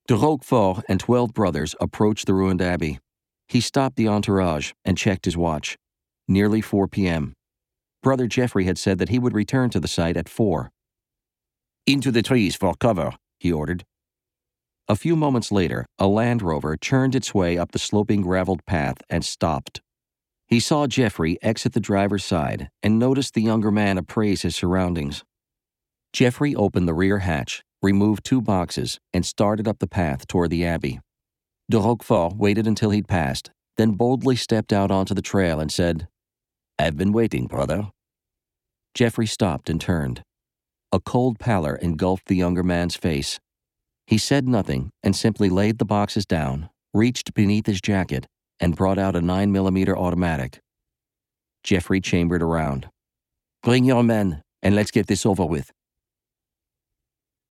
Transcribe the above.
De Roquefort and 12 brothers approached the ruined abbey. He stopped the entourage and checked his watch. Nearly 4 p.m. Brother Geoffrey had said that he would return to the site at 4. "Into the trees for cover," he ordered. A few moments later, a Land Rover churned its way up the sloping graveled path and stopped. He saw Geoffrey exit the driver's side and noticed the younger man appraise his surroundings. Geoffrey opened the rear hatch, removed 2 boxes, and started up the path toward the abbey. De Roquefort waited until he'd passed, then boldly stepped out onto the trail and said, "I've been waiting, brother." Geoffrey stopped and turned. A cold pallor engulfed the younger man's face. He said nothing and simply laid the boxes down, reached beneath his jacket, and brought out a 9mm automatic. Geoffrey chambered around. "Bring your men, and let's get this over with,"